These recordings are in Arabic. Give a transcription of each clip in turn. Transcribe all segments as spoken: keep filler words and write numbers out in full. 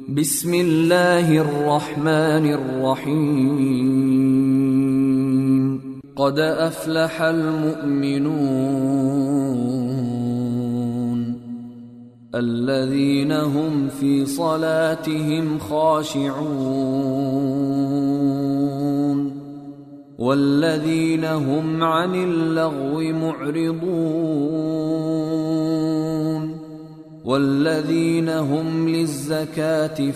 بسم الله الرحمن الرحيم قد أفلح المؤمنون الذين هم في صلاتهم خاشعون والذين هم عن اللغو معرضون والذين هم للزكاة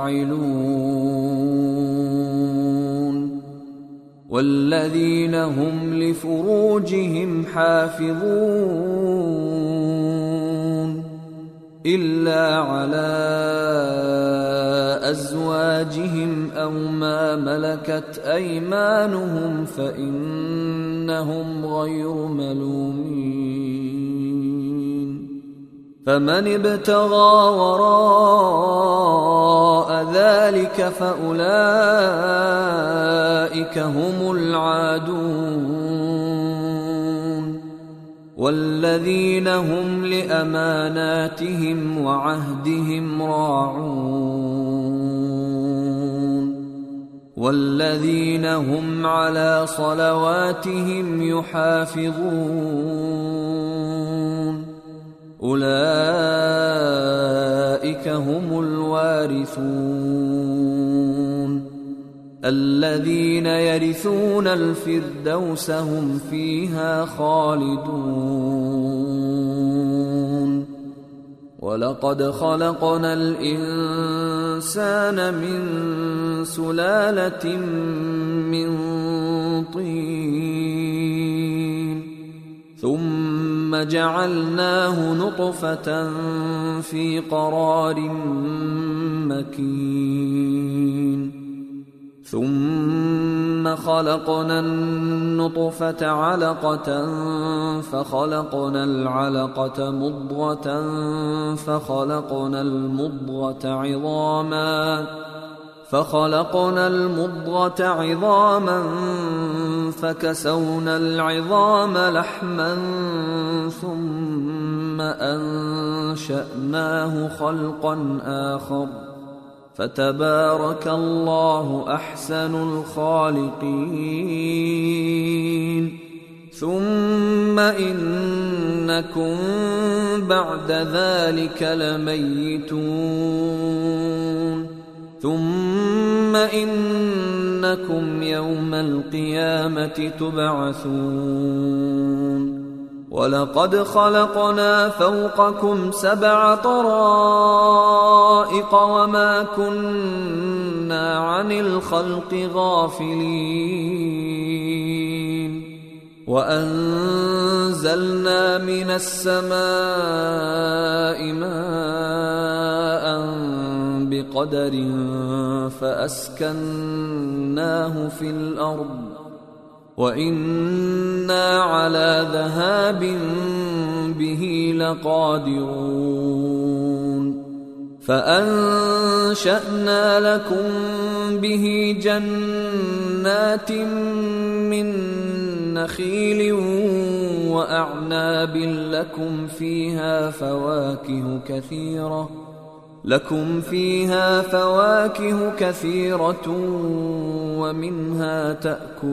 فاعلون والذين هم لفروجهم حافظون إلا على أزواجهم أو ما ملكت أيمانهم فإنهم غير ملومين فمن ابتغى وراء ذلك فأولئك هم العادون والذين هم لأماناتهم وعهدهم راعون والذين هم على صلواتهم يحافظون أولئك هم الوارثون الذين يرثون الفردوس هم فيها خالدون ولقد خلقنا الإنسان من سلالة من طين ثم جعلناه نطفة في قرار مكين ثم خلقنا النطفة علقة فخلقنا العلقة مضغة فخلقنا المضغة عظاما فخلقنا المضغة عظاما فكسونا العظام لحما ثم أنشأناه خلقا آخر فتبارك الله أحسن الخالقين ثم إنكم بعد ذلك لميتون ثم إنكم يوم القيامة تبعثون ولقد خلقنا فوقكم سبع طرائق وما كنا عن الخلق غافلين وأنزلنا من السماء ماء بقدر فأسكناه في الأرض وإنا على ذهاب به لقادرون فأنشأنا لكم به جنات من نخيل وأعناب لكم فيها فواكه كثيرة لكم فيها فواكه كثيرة ومنها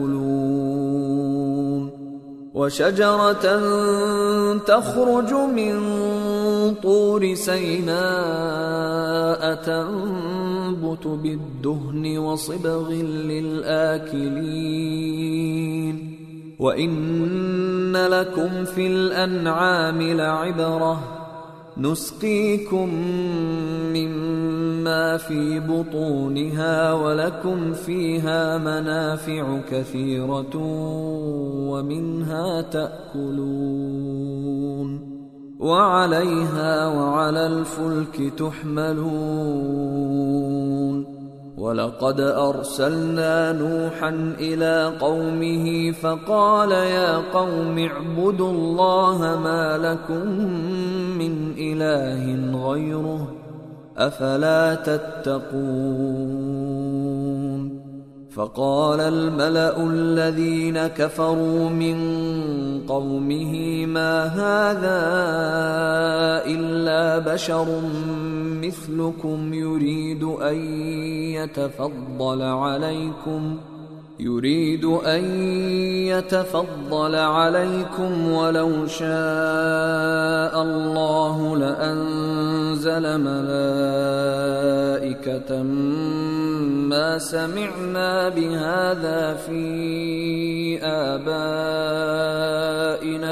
تأكلون وشجرة تخرج من طور سيناء تنبت بالدهن وصبغ للآكلين وإن لكم في الأنعام لعبرة نسقيكم مما في بطونها ولكم فيها منافع كثيرة ومنها تأكلون وعليها وعلى الفلك تحملون ولقد أرسلنا نوحا إلى قومه فقال يا قوم اعبدوا الله ما لكم من إله غيره أفلا تتقون فقال الملأ الذين كفروا من قومه ما هذا إلا بشر مثلكم يريد أن يتفضل عليكم يريد أن يتفضل عليكم ولو شاء الله لأنزل ملائكة ما سمعنا بهذا في آبائنا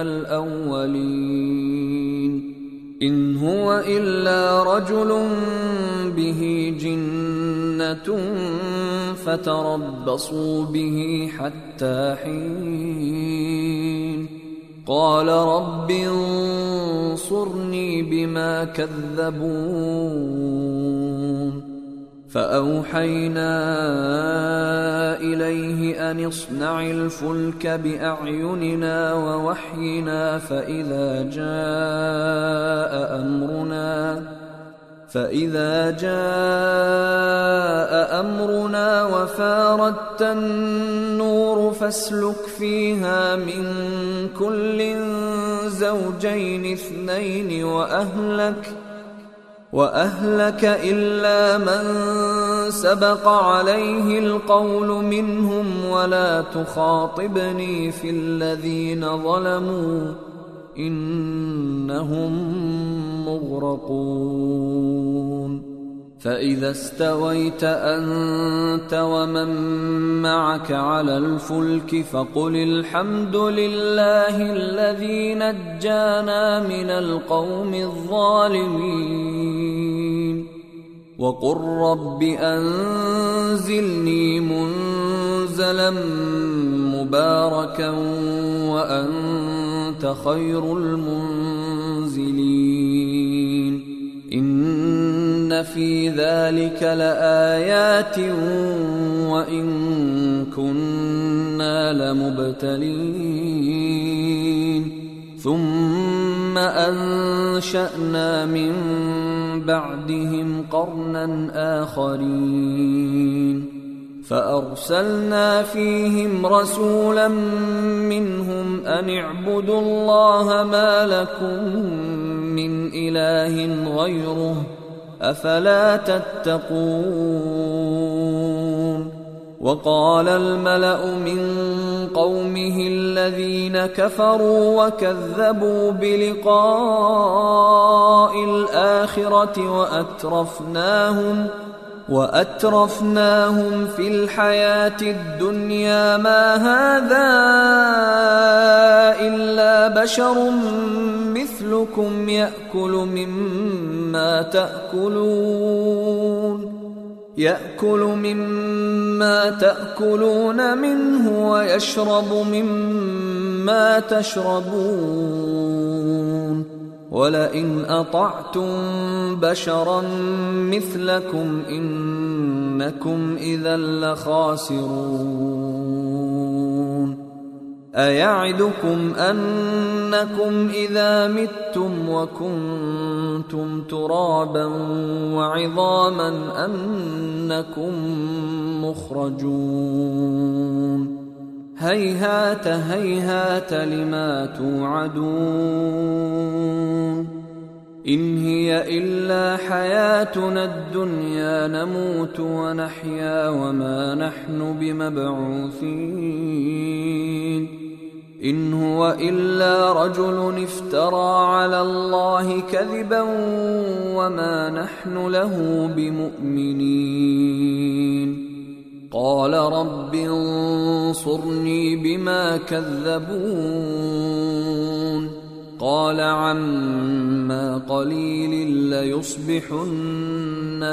الأولين إن هو إلا رجل به جنة فتربصوا به حتى حين قال رب انصرني بما كذبون فأوحينا إليه أن اصنع الفلك بأعيننا ووحينا فإذا جاء أمرنا فإذا جاء أمرنا وفاردت النور فاسلك فيها من كل زوجين اثنين وأهلك وأهلك إلا من سبق عليه القول منهم ولا تخاطبني في الذين ظلموا إنهم مغرقون فإذا استويت أنت ومن معك على الفلك فقل الحمد لله الذي نجانا من القوم الظالمين وقل رب أنزلني منزلا مباركا وأنت خير المنزلين إن في ذلك لآيات وإن كنا لمبتلين ثم أنشأنا من بعدهم قرنا آخرين فأرسلنا فيهم رسولا منهم أن اعبدوا الله ما لكم من إله غيره أفلا تتقون وقال الملأ من قومه الذين كفروا وكذبوا بلقاء الآخرة وأترفناهم وأترفناهم في الحياة الدنيا ما هذا إلا بشر مثلكم يأكل مما تأكلون يأكل مما تأكلون منه ويشرب مما تشربون ولئن أطعتم بشرا مثلكم إنكم إذا لخاسرون أيعدكم أنكم إذا متم وكنتم ترابا وعظاما أنكم مخرجون هيهات هيهات لما توعدون إن هي إلا حياتنا الدنيا نموت ونحيا وما نحن بمبعوثين إن هو إلا رجل افترى على الله كذبا وما نحن له بمؤمنين قال رب انصرني بما كذبون قال عما قليل ليصبحن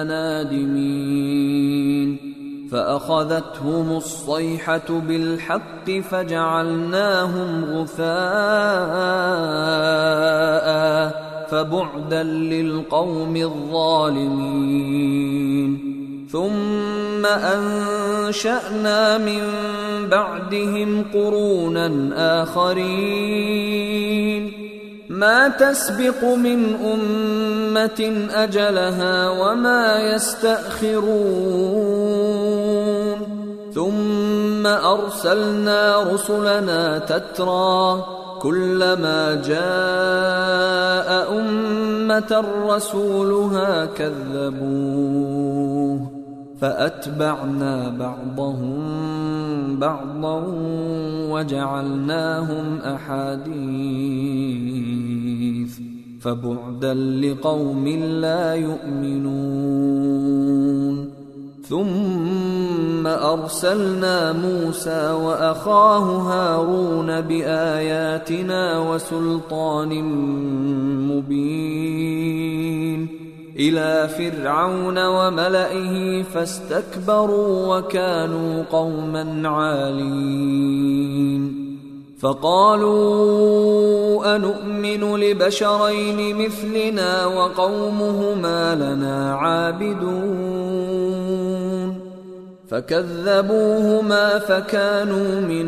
نادمين فأخذتهم الصيحة بالحق فجعلناهم غثاء فبعدا للقوم الظالمين ثم أنشأنا من بعدهم قرونا آخرين ما تسبق من أمة أجلها وما يستأخرون ثم أرسلنا رسلنا تترى كلما جاء أمة رسولها كذبوه فأتبعنا بعضهم بعضا وجعلناهم أحاديث فبعدا لقوم لا يؤمنون. ثم أرسلنا موسى وأخاه هارون بآياتنا وسلطان مبين إلى فرعون وملئه فاستكبروا وكانوا قوما عالين. فقالوا أنؤمن لبشرين مثلنا وقومهما لنا عابدون فكذبوهما فكانوا من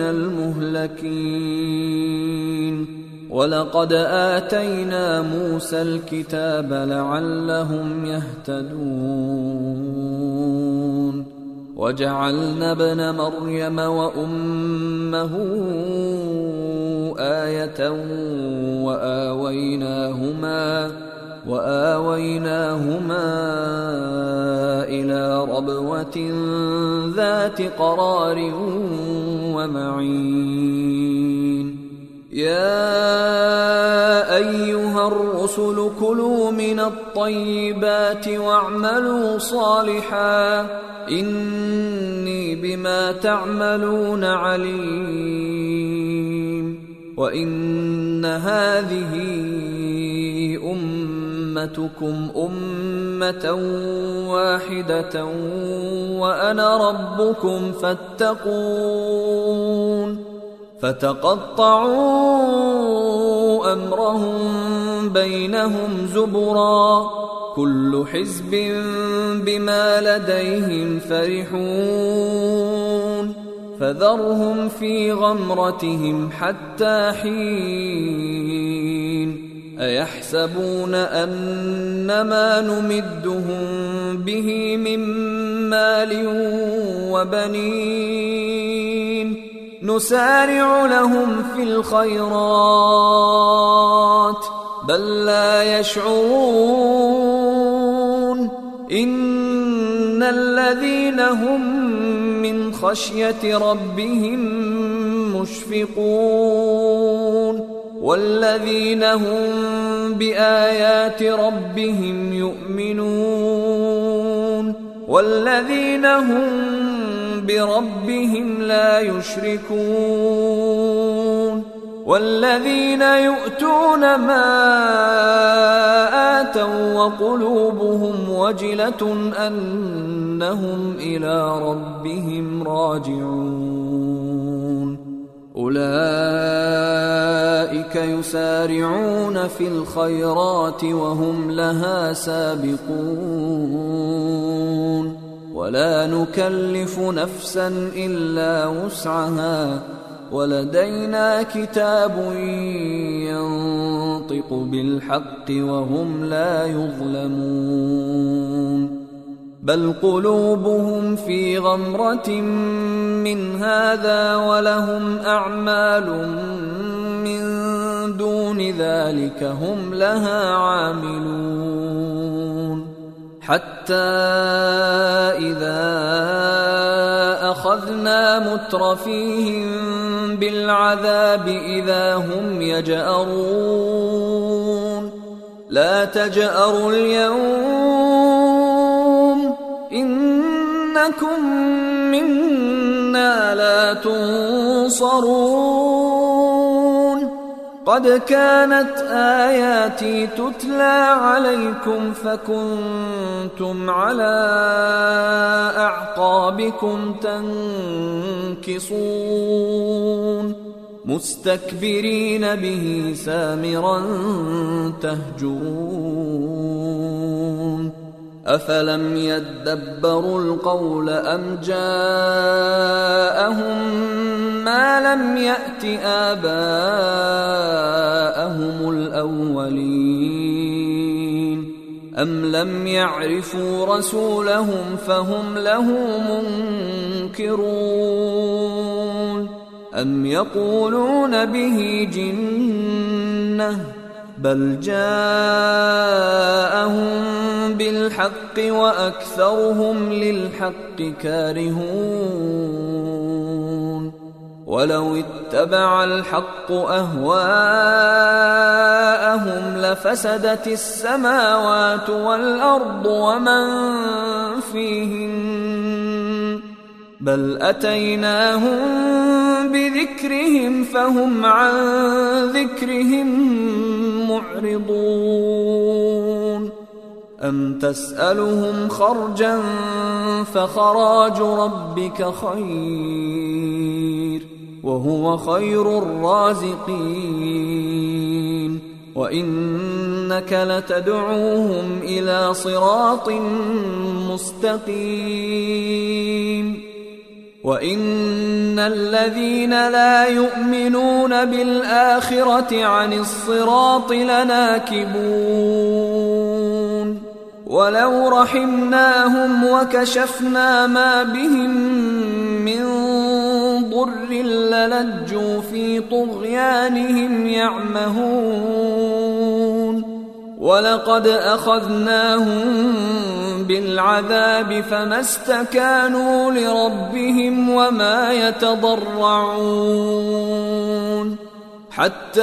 المهلكين. ولقد آتينا موسى الكتاب لعلهم يهتدون وجعلنا ابن مريم وأمه آية وآويناهما وآويناهما إلى ربوة ذات قرار ومعين. يا أيها الرسل كلوا من الطيبات واعملوا صالحا إني بما تعملون عليم. وإن هذه أمتكم أمة واحدة وأنا ربكم فاتقون. فتقطعوا أمرهم بينهم زبرا كل حزب بما لديهم فرحون. فذرهم في غمرتهم حتى حين. أيحسبون أنما نمدهم به من مال وبنين نسارع لهم في الخيرات بل لا يشعرون. إن الذين هم من خشية ربهم مشفقون والذين هم بآيات ربهم يؤمنون والذين هم بربهم لا يشركون والذين يؤتون ما آتوا وقلوبهم وجلة أنهم إلى ربهم راجعون. أولئك يسارعون في الخيرات وهم لها سابقون ولا نكلف نفسا إلا وسعها ولدينا كتاب ينطق بالحق وهم لا يظلمون. بل قلوبهم في غمرة من هذا ولهم أعمال من دون ذلك هم لها عاملون. حتى إذا أخذنا مترفيهم بالعذاب إذا هم يجأرون. لا تجأروا اليوم إنكم منا لا تنصرون. قد كانت آياتي تتلى عليكم فكنتم على أعقابكم تنكصون مستكبرين به سامرا تهجرون. أفلم يدبروا القول أم جاءهم ما لم يأت آباءهم الأولين أم لم يعرفوا رسولهم فهم له منكرون أم يقولون به جنة بل جاءهم بالحق وأكثرهم للحق كارهون ولو اتبع الحق أهواءهم لفسدت السماوات والأرض ومن فيهن بل أتيناهم بذكرهم فهم عن ذكرهم معرضون أم تسألهم خرجا فخراج ربك خير وهو خير الرازقين وإنك لتدعوهم إلى صراط مستقيم وإن الذين لا يؤمنون بالآخرة عن الصراط لناكبون ولو رحمناهم وكشفنا ما بهم من ضر للجوا في طغيانهم يعمهون ولقد أخذناهم بالعذاب فما استكانوا لربهم وما يتضرعون حتى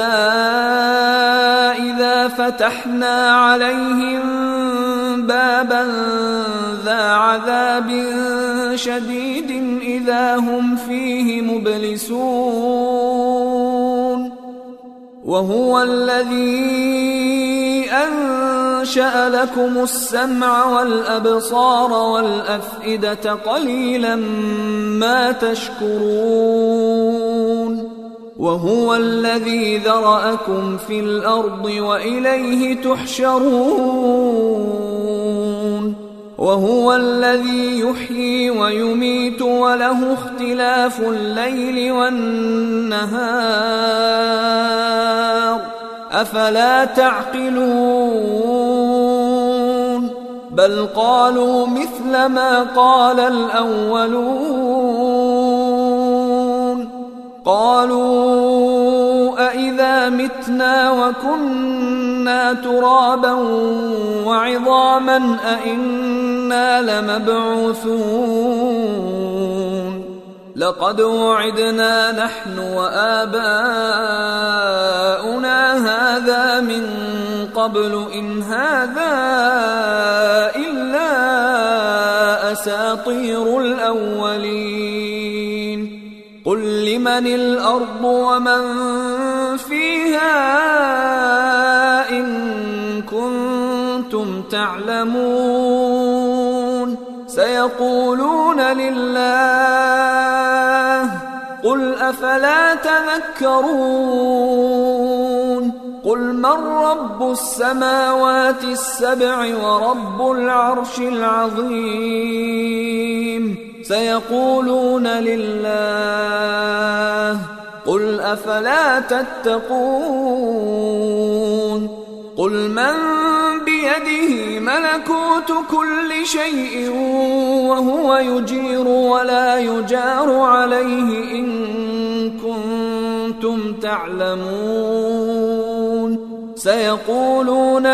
إذا فتحنا عليهم بابا ذا عذاب شديد إذا هم فيه مبلسون وهو الذي أنشأ لكم السمع والأبصار والأفئدة قليلا ما تشكرون وهو الذي ذرأكم في الأرض وإليه تحشرون وهو الذي يحيي ويميت وله اختلاف الليل والنهار أفلا تعقلون بل قالوا مثل ما قال الأولون قالوا أإذا متنا وكنا ترابا وعظاما أإنا لمبعوثون لقد وعدنا نحن وآباؤنا هذا من قبل إن هذا إلا أساطير الأولين قل لمن الأرض ومن فيها إن كنتم تعلمون سيقولون لله قل أفلا تذكرون قل من رب السماوات السبع ورب العرش العظيم سيقولون لله قل أفلا تتقون قل من بيده ملكوت كل شيء وهو يجير ولا يجار عليه إن كنتم تعلمون سيقولون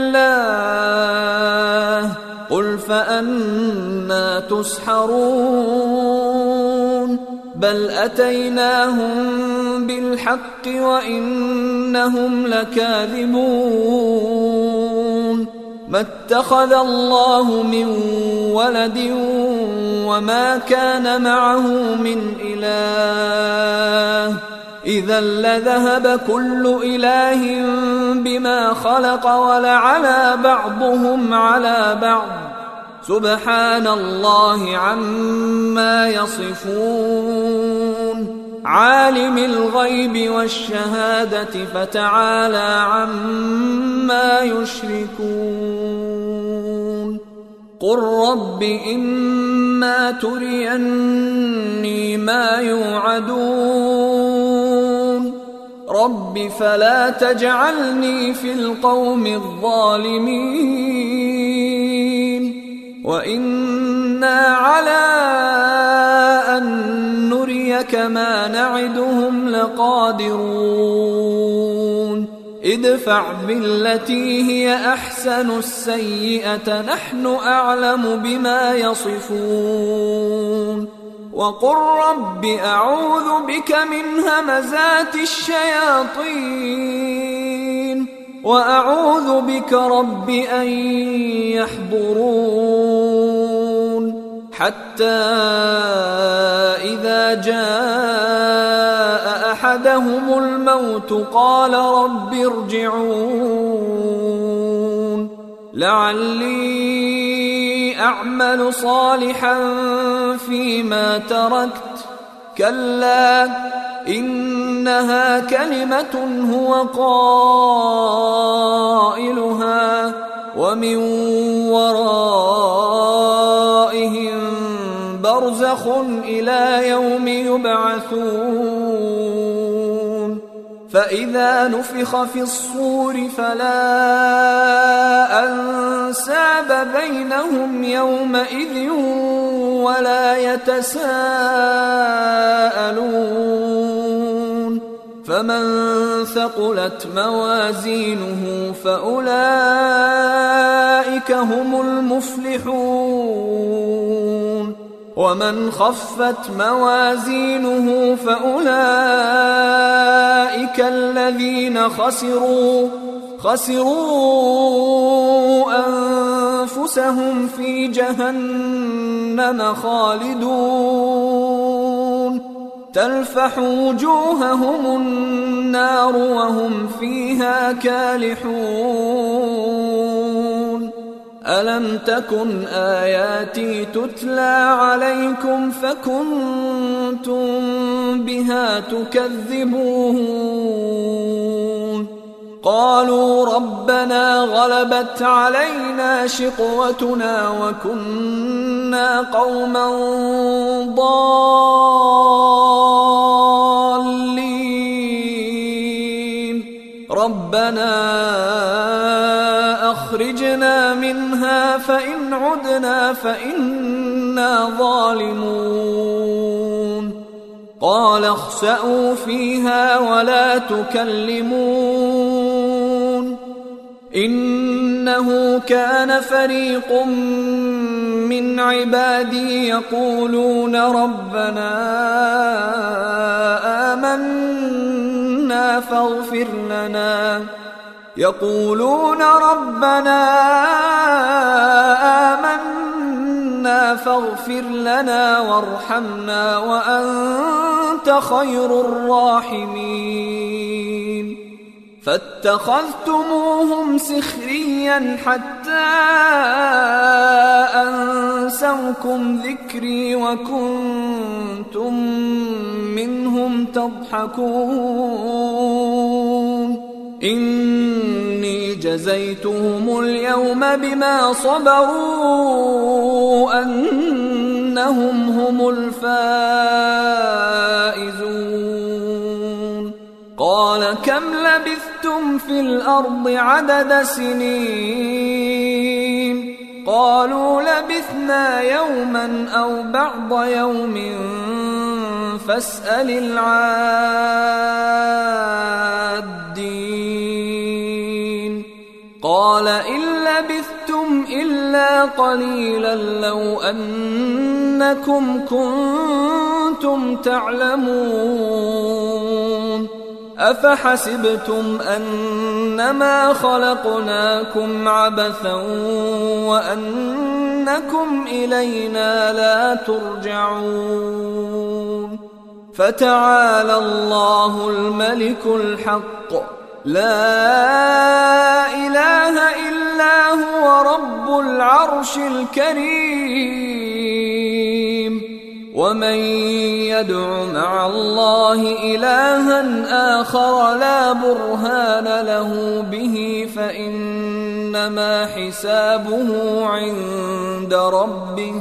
لله قل فأنى تسحرون بل أتيناهم بالحق وإنهم لكاذبون ما اتخذ الله من ولد وما كان معه من إله إذا لذهب كل إله بما خلق ولعلى بعضهم على بعض سبحان الله عما يصفون عالم الغيب والشهادة فتعالى عما يشركون قل رب إما تريني ما يوعدون رب فلا تجعلني في القوم الظالمين وإنا على أن نريك ما نعدهم لقادرون ادفع بالتي هي أحسن السيئة نحن أعلم بما يصفون وقل رب أعوذ بك من همزات الشياطين وأعوذ بك رب أن يحضرون حتى إذا جاء أحدهم الموت قال رب ارجعون لعلي أعمل صالحا فيما تركت كلا إنها كلمة هو قائلها ومن ورائهم برزخ إلى يوم يبعثون فإذا نفخ في الصور فلا أنساب بينهم يومئذ ولا يتساءلون فمن ثقلت موازينه فأولئك هم المفلحون ومن خفت موازينه فأولئك الذين خسروا خسروا أنفسهم في جهنم خالدون تلفح وجوههم النار وهم فيها كالحون ألم تكن آياتي تتلى عليكم فكنتم بها تكذبون قالوا ربنا غلبت علينا شقوتنا وكنا قوما ضالين ربنا أخرجنا منها فإن عدنا فإنا ظالمون قال اخسئوا فيها ولا تكلمون إنه كان فريق من عبادي يقولون ربنا آمنا فاغفر لنا يقولون ربنا آمنا فاغفر لنا وارحمنا وأنت خير الراحمين فاتخذتموهم سخريا حتى أنسوكم ذكري وكنتم منهم تضحكون إني جزيتهم اليوم بما صبروا أنهم هم الفائزون قال كم لبثتم في الأرض عدد سنين قالوا لبثنا يوما أو بعض يوم فاسأل العادين قال إن لبثتم إلا قليلا لو أنكم كنتم تعلمون أفحسبتم أنما خلقناكم عبثا وأنكم إلينا لا ترجعون فتعالى الله الملك الحق لا إله إلا هو رب العرش الكريم ومن يدع مع الله إلها آخر لا برهان له به فإنما حسابه عند ربه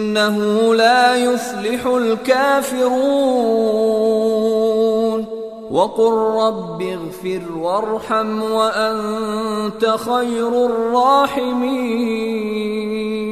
إنه لا يفلح الكافرون وقل رب اغفر وارحم وأنت خير الراحمين.